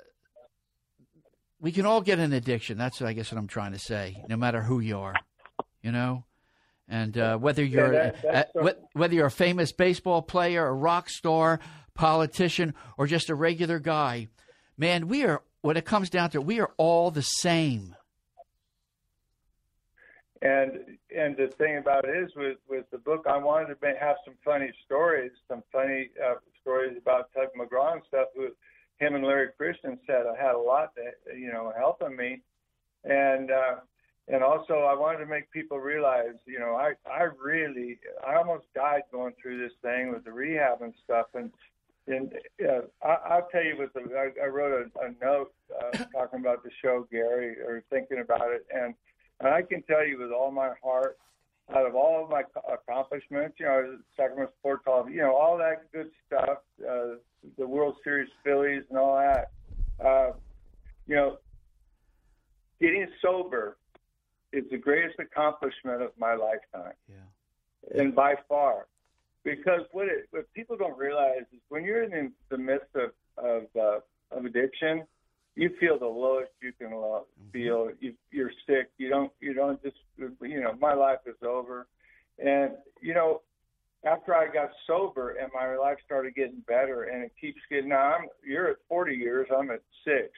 we can all get an addiction. That's, I guess, what I'm trying to say. No matter who you are, you know, and uh, whether you're yeah, that, uh, wh- whether you're a famous baseball player, a rock star, politician, or just a regular guy, man, we are. When it comes down to it, we are all the same. And and the thing about it is, with with the book, I wanted to have some funny stories, some funny uh, stories about Tug McGraw and stuff. Who, him and Larry Christian said I had a lot that, you know, helping me, and uh, and also I wanted to make people realize, you know, I I really I almost died going through this thing with the rehab and stuff, and And uh, I, I'll tell you, with the, I, I wrote a, a note uh, talking about the show, Gary, or thinking about it, and, and I can tell you with all my heart, out of all of my accomplishments, you know, Sacramento Sports Hall, you know, all that good stuff, uh, the World Series Phillies and all that, uh, you know, getting sober is the greatest accomplishment of my lifetime. Yeah. And by far. Because what, it, what people don't realize is when you're in the midst of of, uh, of addiction, you feel the lowest you can lo- feel. You, you're sick. You don't. You don't just. You know, my life is over. And you know, after I got sober and my life started getting better, and it keeps getting. Now I'm. You're at forty years. I'm at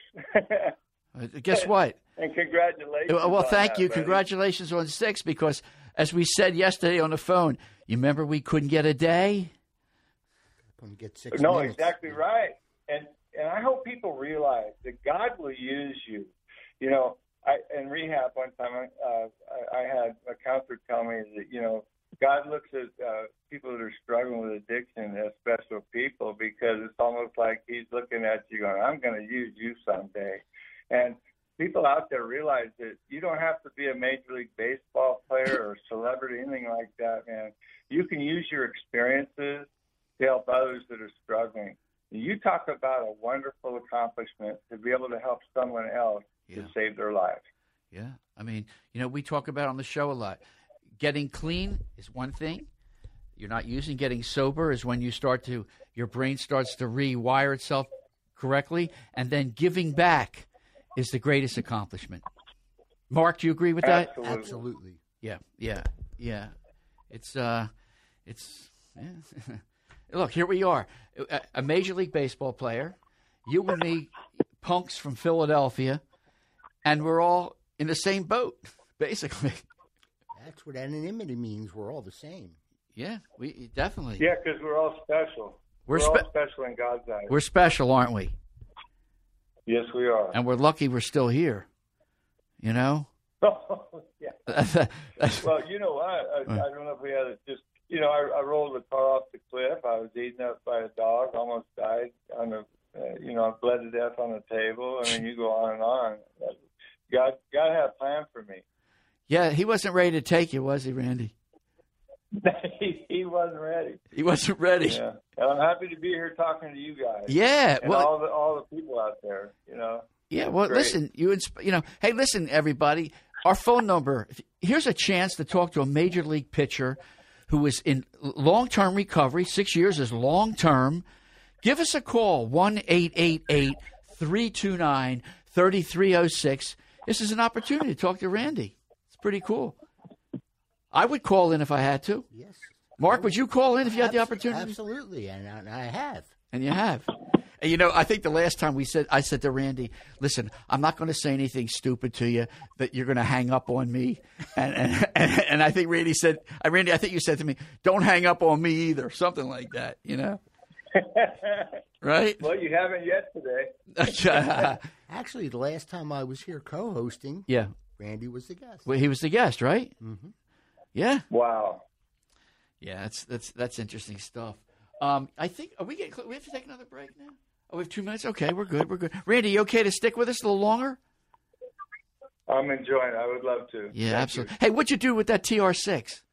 six. Guess what? And congratulations. Well, on thank that, you. buddy. Congratulations on six, because as we said yesterday on the phone, you remember we couldn't get a day? Couldn't get six No, minutes. exactly right. And and I hope people realize that God will use you. You know, I in rehab one time, uh, I, I had a counselor tell me that, you know, God looks at uh, people that are struggling with addiction as special people, because it's almost like he's looking at you going, I'm going to use you someday. And people out there realize that you don't have to be a Major League Baseball player or celebrity, anything like that, man. You can use your experiences to help others that are struggling. You talk about a wonderful accomplishment to be able to help someone else Yeah. to save their life. Yeah. I mean, you know, we talk about on the show a lot. Getting clean is one thing. You're not using. Getting sober is when you start to, your brain starts to rewire itself correctly. And then giving back is the greatest accomplishment. Mark, do you agree with that? Absolutely. Absolutely. Yeah, yeah, yeah. It's, uh, it's, yeah. Look, here we are. A, a Major League Baseball player, you and me, punks from Philadelphia, and we're all in the same boat, basically. That's what anonymity means. We're all the same. Yeah, we definitely. Yeah, because we're all special. We're We're, spe- all special in God's eyes. We're special, aren't we? Yes, we are. And we're lucky we're still here. You know? yeah. Well, you know what? I, I don't know if we had it just, you know, I, I rolled the car off the cliff. I was eaten up by a dog, almost died on the, uh, you know, I bled to death on the table. I mean, you go on and on. God, God had a plan for me. Yeah, he wasn't ready to take you, was he, Randy? he, he wasn't ready. He wasn't ready. Yeah. And I'm happy to be here talking to you guys. Yeah. And well, all the all the people out there, you know. Yeah, well, Great. listen, you insp- you know, hey, listen, everybody, our phone number, if, here's a chance to talk to a Major League pitcher who is in long-term recovery. Six years is long-term. Give us a call, one eight eight eight, three two nine, three three zero six. This is an opportunity to talk to Randy. It's pretty cool. I would call in if I had to. Yes. Mark, would you call in if you had the Abs- opportunity? Absolutely, and, and I have. And you have. And, you know, I think the last time we said, I said to Randy, listen, I'm not going to say anything stupid to you that you're going to hang up on me. And, and and and I think Randy said, Randy, I think you said to me, don't hang up on me either, something like that, you know? Right? Well, you haven't yet today. Actually, the last time I was here co-hosting, yeah. Randy was the guest. Well, he was the guest, right? Mm-hmm. Yeah. Wow. Yeah, that's that's that's interesting stuff. Um, I think are we getting? We have to take another break now. Oh, we have two minutes. Okay, we're good. We're good. Randy, you okay to stick with us a little longer? I'm enjoying it. I would love to. Yeah, Thank absolutely. Hey, what'd you do with that T R six?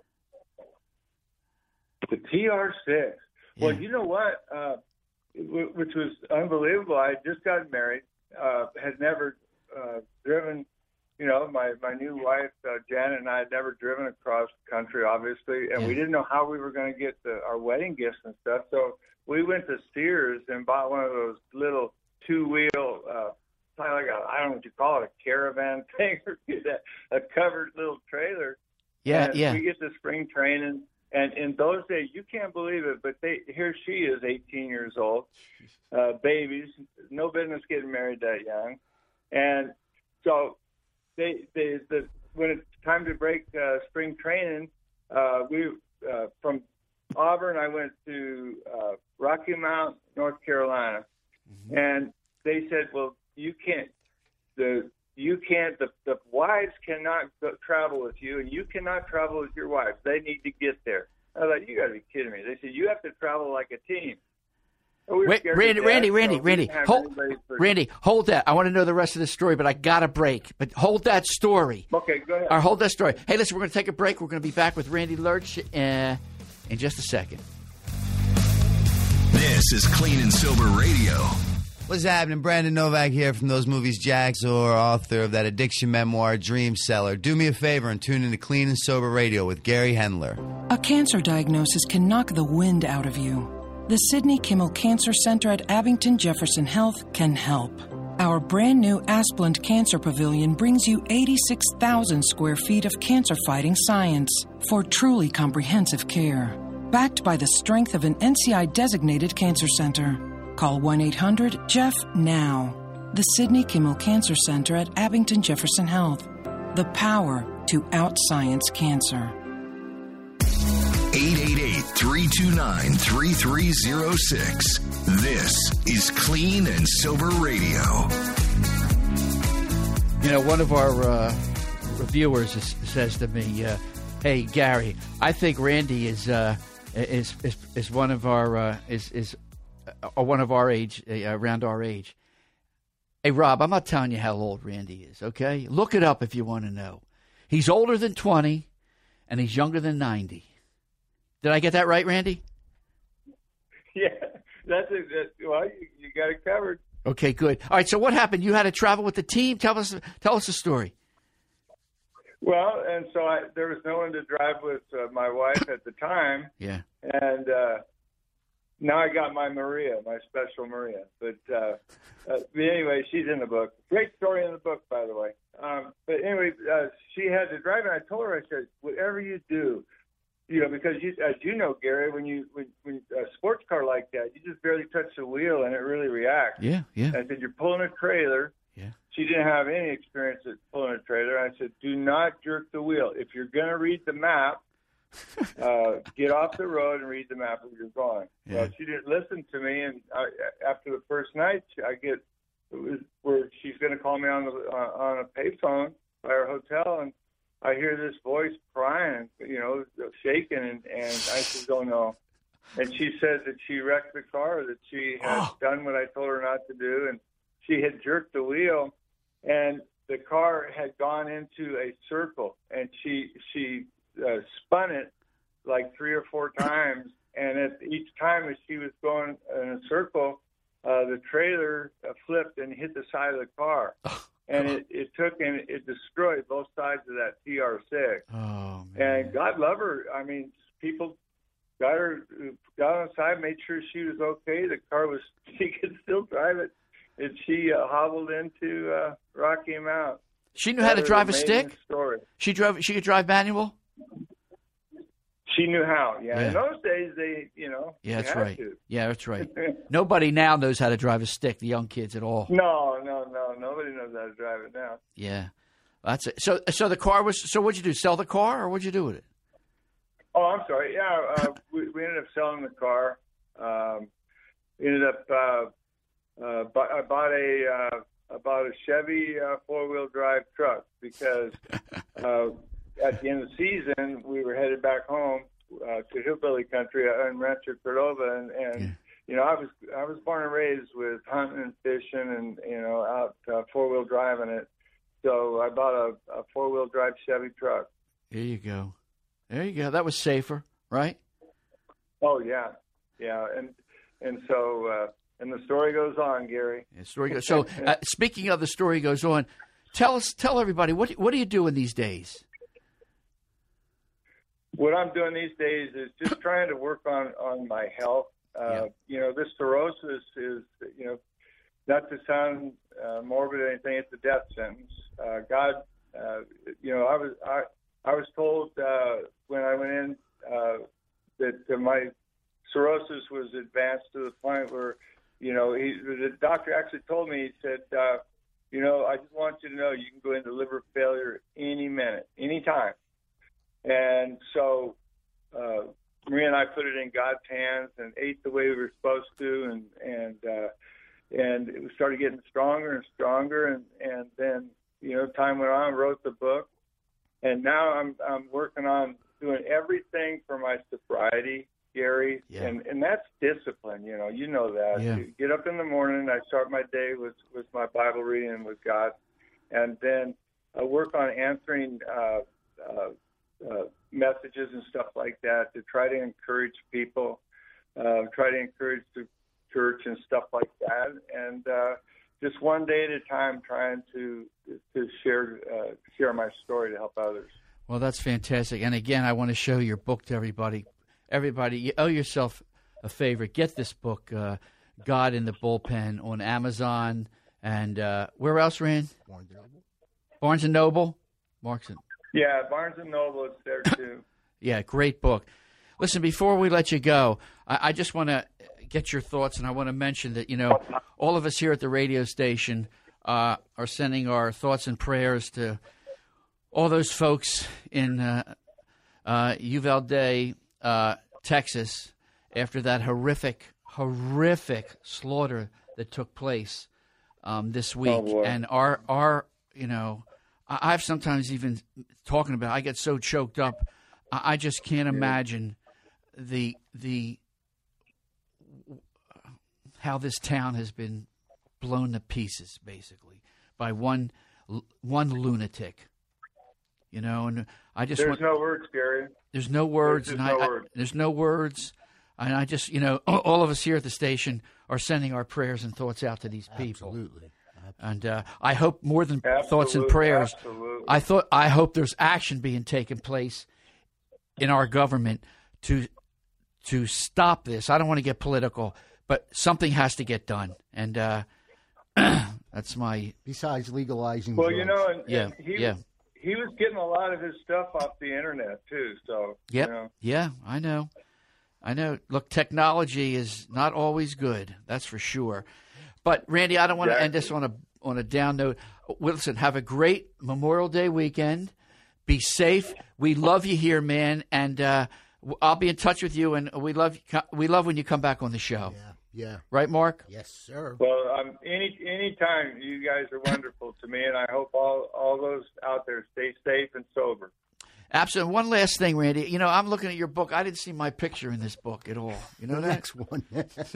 The T R six. Yeah. Well, you know what? Uh, w- which was unbelievable. I had just got married. Uh, had never uh, driven. You know, my, my new wife, uh, Janet, and I had never driven across the country, obviously, and Yeah. we didn't know how we were going to get the, our wedding gifts and stuff. So we went to Sears and bought one of those little two-wheel, uh, kind of like a, I don't know what you call it, a caravan thing, or a covered little trailer. Yeah, and yeah. we get to spring training, and in those days, you can't believe it, but they here she is, eighteen years old, uh, babies, no business getting married that young, and so they they the when it's time to break uh, spring training, uh, we uh, from Auburn, I went to uh, Rocky Mount, North Carolina, mm-hmm. and they said, well, you can't the You can't, the, the wives cannot go, travel with you, and you cannot travel with your wives. They need to get there. I thought, you got to be kidding me. They said, you have to travel like a team. We were Wait, scared Randy, to death, Randy, so Randy, we Randy, didn't have hold, anybody for- Randy, hold that. I want to know the rest of the story, but I got a break. But hold that story. Okay, go ahead. All right, hold that story. Hey, listen, we're going to take a break. We're going to be back with Randy Lurch uh, in just a second. This is Clean and Sober Radio. What's happening? Brandon Novak here from Those Movies Jacks, or author of that addiction memoir, Dream Seller. Do me a favor and tune into Clean and Sober Radio with Gary Hendler. A cancer diagnosis can knock the wind out of you. The Sidney Kimmel Cancer Center at Abington Jefferson Health can help. Our brand new Asplund Cancer Pavilion brings you eighty-six thousand square feet of cancer-fighting science for truly comprehensive care. Backed by the strength of an N C I-designated cancer center. Call one eight hundred J E F F now. The Sidney Kimmel Cancer Center at Abington Jefferson Health. The power to out-science cancer. eight eight eight, three two nine, three three zero six. This is Clean and Sober Radio. You know, one of our uh, reviewers is, says to me, uh, "Hey, Gary, I think Randy is uh, is, is is one of our uh, is is uh, one of our age, uh, around our age." Hey, Rob, I'm not telling you how old Randy is. Okay, look it up if you want to know. He's older than twenty, and he's younger than ninety. Did I get that right, Randy? Yeah, that's it. That, well, you, you got it covered. Okay, good. All right, so what happened? You had to travel with the team. Tell us, tell us the story. Well, and so I, there was no one to drive with uh, my wife at the time. Yeah. And uh, now I got my Maria, my special Maria. But, uh, uh, but anyway, she's in the book. Great story in the book, by the way. Um, but anyway, uh, she had to drive, and I told her, I said, whatever you do, you know, because you, as you know, Gary, when you when, when a sports car like that, you just barely touch the wheel and it really reacts. Yeah, yeah. And I said, you're pulling a trailer. Yeah. She didn't have any experience at pulling a trailer. I said, do not jerk the wheel. If you're going to read the map, uh, get off the road and read the map as you're going. Yeah. Well, she didn't listen to me, and I, after the first night, I get it was where she's going to call me on the uh, on a payphone by our hotel, and I hear this voice crying, you know, shaking, and, and I said, oh, no. And she said that she wrecked the car, that she had Oh. done what I told her not to do, and she had jerked the wheel, and the car had gone into a circle, and she she uh, spun it like three or four times, and at each time as she was going in a circle, uh, the trailer uh, flipped and hit the side of the car. And it, it took and it destroyed both sides of that T R six. Oh, man. And God love her. I mean, people got her, got on the side, made sure she was okay. The car was, she could still drive it. And she uh, hobbled into uh, Rocky Mount. She knew how to That is drive a an amazing stick? Story. She drove. She could drive manual? She knew how, yeah. Yeah. In those days, they, you know, Yeah, you that's had right. to. Yeah, that's right. Nobody now knows how to drive a stick, the young kids at all. No, no, no. Nobody knows how to drive it now. Yeah. That's it. So so the car was, so what'd you do, sell the car, or what'd you do with it? Oh, I'm sorry. Yeah, uh, we, we ended up selling the car. Um, ended up, uh, uh, bu- I bought a, uh, I bought a Chevy uh, four-wheel drive truck because uh, at the end of the season we were headed back home uh, to hillbilly country in Rancho Cordova, and, and Yeah. you know I was I was born and raised with hunting and fishing, and you know out uh, four-wheel driving it. So I bought a, a four-wheel drive Chevy truck. There you go. There you go. That was safer, right? Oh yeah, yeah, and and so uh, and the story goes on, Gary. The story goes. So uh, speaking of the story goes on, tell us, tell everybody what what are you doing these days? What I'm doing these days is just trying to work on on my health. Uh, Yeah. You know, this cirrhosis is, you know, not to sound uh, morbid or anything, it's a death sentence. Uh, God, uh, you know, I was I I was told uh, when I went in uh, that uh, my cirrhosis was advanced to the point where, you know, he, the doctor actually told me, he said, uh, you know, I just want you to know you can go into liver failure any minute, any time. And so uh, Maria and I put it in God's hands and ate the way we were supposed to, and and uh, and it started getting stronger and stronger, and, and then you know time went on, wrote the book, and now I'm I'm working on doing everything for my sobriety Gary, Yeah. and and that's discipline. You know, you know that. Yeah. You get up in the morning. I start my day with with my Bible reading and with God, and then I work on answering uh, uh, uh, messages and stuff like that to try to encourage people, uh, try to encourage the church and stuff like that, and uh, just one day at a time, trying to to share uh, share my story to help others. Well, that's fantastic. And again, I want to show your book to everybody. Everybody, you owe yourself a favor. Get this book, uh, God in the Bullpen, on Amazon. And uh, where else, Rand? Barnes and Noble. Barnes and Noble? Mark's in. Yeah, Barnes and Noble is there too. Yeah, great book. Listen, before we let you go, I, I just want to get your thoughts, and I want to mention that, you know, all of us here at the radio station uh, are sending our thoughts and prayers to all those folks in uh, uh, Uvalde, uh, Texas, after that horrific, horrific slaughter that took place um, this week. Oh, boy. And our, our, you know, I, I've sometimes even talking about, I get so choked up, I, I just can't imagine the the how this town has been blown to pieces, basically, by one one lunatic. You know, and I just There's want, no words, Gary. There's no words, There's and no I, words. I there's no words, and I just, you know, all of us here at the station are sending our prayers and thoughts out to these people. Absolutely. And uh, I hope more than Absolute, thoughts and prayers. absolutely. I thought I hope there's action being taken place in our government to to stop this. I don't want to get political, but something has to get done, and uh, that's my. Besides legalizing Well, drugs. you know, and, Yeah, and he yeah. he was getting a lot of his stuff off the internet too. So Yep. you know. Yeah, I know. I know. Look, technology is not always good. That's for sure. But Randy, I don't want to end this on a on a down note. Listen, have a great Memorial Day weekend. Be safe. We love you here, man, and uh, I'll be in touch with you. And we love we love when you come back on the show. Yeah, yeah. Right, Mark? Yes, sir. Well, um, any any time, you guys are wonderful to me, and I hope all all those out there stay safe and sober. Absolutely. One last thing, Randy. You know, I'm looking at your book. I didn't see my picture in this book at all. You know The that? next one.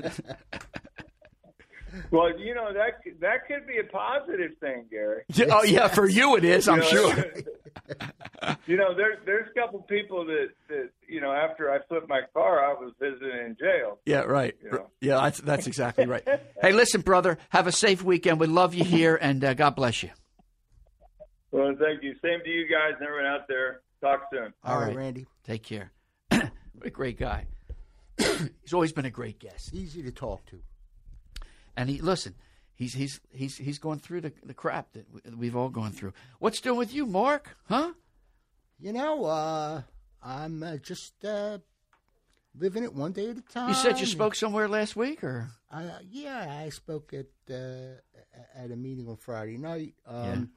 Well, you know that that could be a positive thing, Gary. Oh yeah, for you it is. I'm You know, sure. You know, there there's a couple people that, that you know, after I flipped my car, I was visiting in jail. Yeah, right. You know. Yeah, that's, that's exactly right. Hey, listen, brother, have a safe weekend. We love you here, and uh, God bless you. Well, thank you. Same to you guys and everyone out there. Talk soon. All right, Randy. Take care. What a great guy. He's always been a great guest. Easy to talk to. And he listen, he's he's he's he's going through the the crap that we've all gone through. What's doing with you, Mark? Huh? You know, uh, I'm uh, just uh, living it one day at a time. You said you spoke somewhere last week, or Uh, yeah, I spoke at uh, at a meeting on Friday night, um,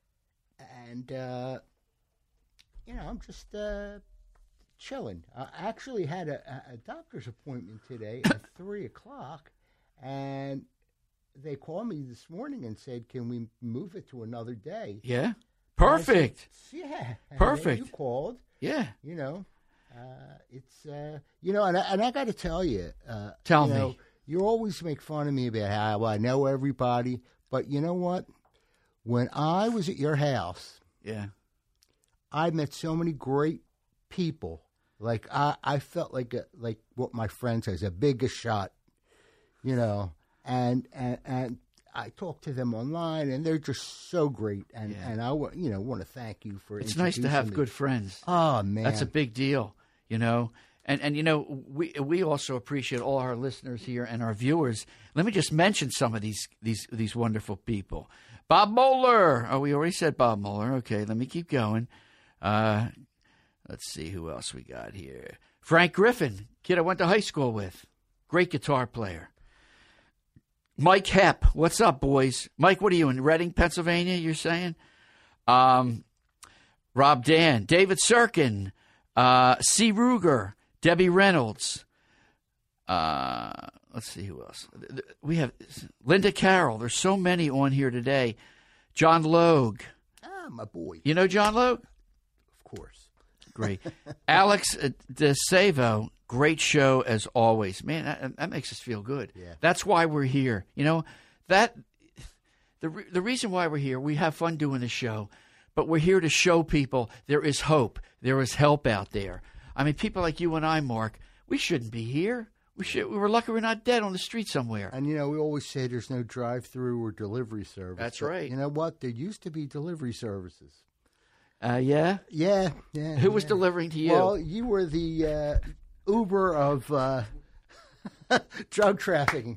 and uh, you know, I'm just uh, chilling. I actually had a, a doctor's appointment today at three o'clock, and they called me this morning and said, "Can we move it to another day?" yeah, perfect. I said, yeah, and then Perfect. you called. Yeah, You know, uh, it's uh, you know, and I, and I got to tell you, uh, Tell you me. know, you always make fun of me about how well, I know everybody, but you know what? When I was at your house, yeah. I met so many great people. Like I, I felt like a, like what my friend says, a biggest shot, you know, and and and I talked to them online, and they're just so great. And Yeah. and I wa- you know want to thank you for. It's nice to have introducing me. good friends. Oh man, That's a big deal, you know. And and you know, we we also appreciate all our listeners here and our viewers. Let me just mention some of these these these wonderful people. Bob Moeller. Oh, we already said Bob Moeller. Okay, let me keep going. Uh, let's see who else we got here. Frank Griffin, kid I went to high school with. Great guitar player. Mike Hepp. What's up, boys? Mike, what are you in Reading, Pennsylvania, you're saying? Um, Rob Dan. David Serkin. Uh, C. Ruger. Debbie Reynolds. Uh, let's see who else. We have Linda Carroll. There's so many on here today. John Logue. Ah, my boy. You know John Logue? Of course. Great. Alex DeSavo. Great show as always. Man, that, that makes us feel good. Yeah. That's why we're here. You know, that the re- the reason why we're here, we have fun doing the show, but we're here to show people there is hope. There is help out there. I mean, people like you and I, Mark, we shouldn't be here. We should. We were lucky we're not dead on the street somewhere. And, you know, we always say there's no drive-through or delivery service. That's but right. You know what? There used to be delivery services. Uh, yeah? Yeah, yeah. Who was yeah. delivering to you? Well, you were the uh, Uber of uh, drug trafficking.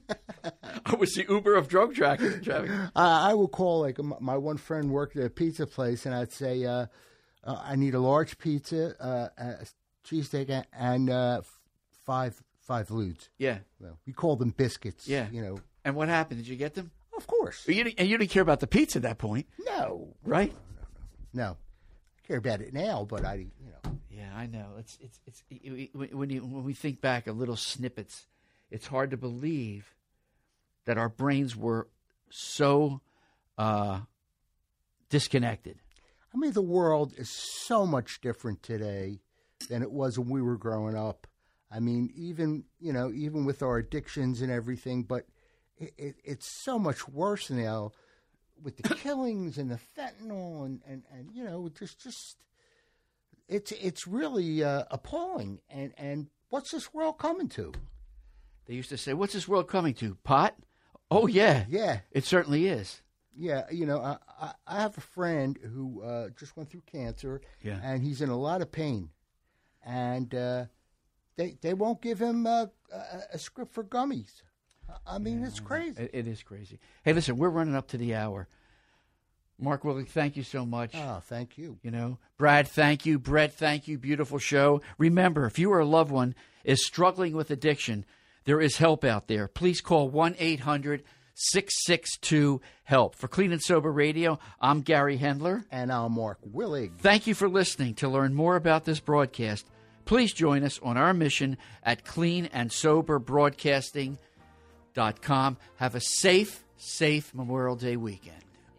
I was the Uber of drug trafficking. uh, I would call, like, m- my one friend worked at a pizza place, and I'd say, uh, uh, I need a large pizza, uh, a cheesesteak, and uh, f- five five ludes. Yeah. Well, we called them biscuits. Yeah. You know. And what happened? Did you get them? Of course. You didn't, and you didn't care about the pizza at that point. No. Right? No. I care about it now, but I, you know. Yeah, I know. It's it's it's it, when you when we think back of little snippets, it's hard to believe that our brains were so uh, disconnected. I mean, the world is so much different today than it was when we were growing up. I mean, even, you know, even with our addictions and everything, but it, it, it's so much worse now with the killings and the fentanyl and, and, and you know, just, just it's it's really uh, appalling. And, and what's this world coming to? They used to say, what's this world coming to? Pot? Oh, yeah. Yeah. It certainly is. Yeah, you know, I, I, I have a friend who uh, just went through cancer, Yeah. and he's in a lot of pain. And uh, they they won't give him uh, a, a script for gummies. I mean, it's crazy. It, it is crazy. Hey, listen, we're running up to the hour. Mark Willig, thank you so much. Oh, thank you. You know, Brad, thank you. Brett, thank you. Beautiful show. Remember, if you or a loved one is struggling with addiction, there is help out there. Please call one eight hundred six six two HELP. For Clean and Sober Radio, I'm Gary Hendler. And I'm Mark Willig. Thank you for listening. To learn more about this broadcast, please join us on our mission at clean and sober broadcasting dot com. Have a safe, safe Memorial Day weekend.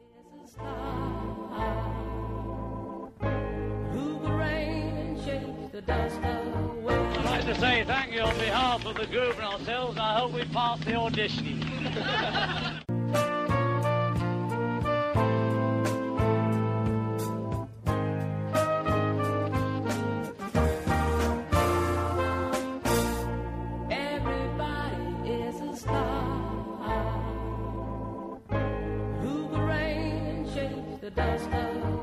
I'd like to say thank you on behalf of the group and ourselves, and I hope we pass the auditioning. Everybody is a star. Who will rain and shake the dust away?